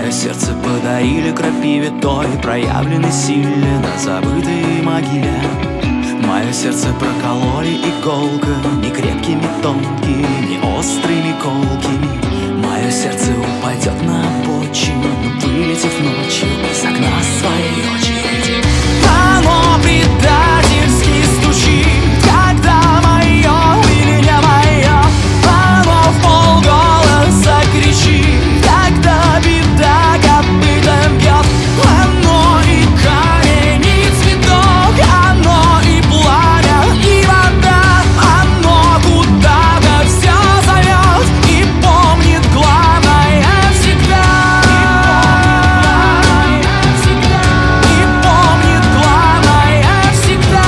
Мое сердце подарили крапиве той, проявленной силе на забытой могиле. Мое сердце прокололи иголками, крепкими, тонкими, не острыми, колкими. Мое сердце упадет на обочину, вылетев ночью из окна своей очереди. Оно предательски стучит, когда мое или не мое. Оно вполголоса кричит, когда беда копытом бьет. Оно и камень, и цветок, оно и пламя, и вода. Оно куда-то все зовет и помнит главное всегда. И помнит главное всегда.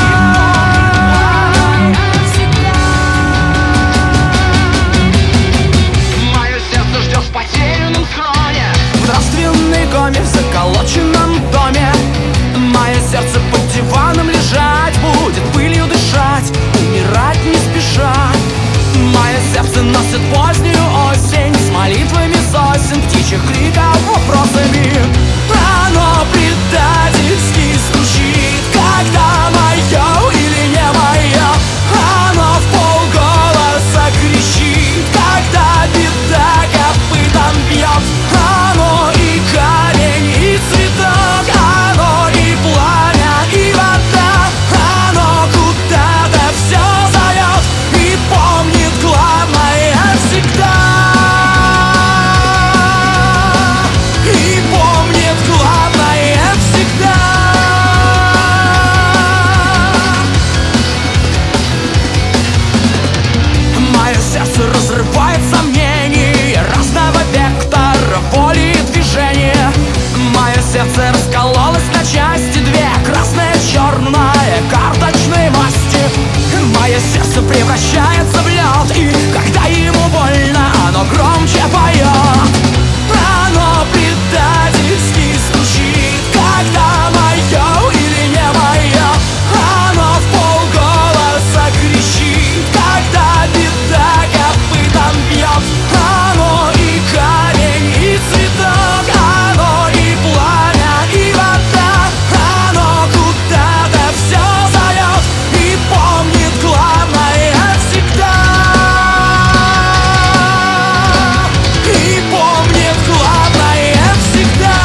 Мое сердце ждет в потерянном схроне, В нравственной коме, в заколоченном доме. Мое сердце под диваном лежать будет, пылью дышать, умирать не спеша. Мое сердце носит позднюю осень с молитвами сосен, птичьих криков, вопросами. Оно предательски стучит, когда мое или не мое. Оно вполголоса кричит, когда беда копытом бьет. Оно и камень, и цветок, оно и пламя, и вода. Оно куда-то все зовет и помнит главное всегда. И помнит главное всегда. Мое сердце разрывает сомнения разного вектора воли и движения. Мое сердце раскололось на части две, красная, черная, карточной масти. Мое сердце превращается в лед, и когда ему больно, оно громче поет. Оно предательски стучит, когда мое или не мое. Оно вполголоса кричит, когда беда копытом бьет. Оно и камень, и цветок, оно и пламя, и вода. Оно куда-то все зовет и помнит главное всегда. И помнит главное всегда.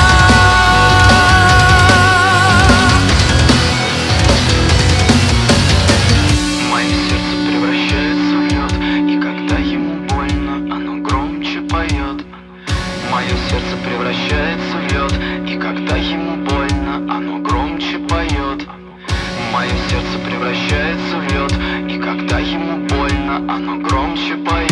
мое сердце превращается в лед, и когда ему больно, оно громче поет. Мое сердце превращается в лед, и когда ему больно, оно громче поет. Мое сердце превращается в лед, и когда ему больно, оно громче поет.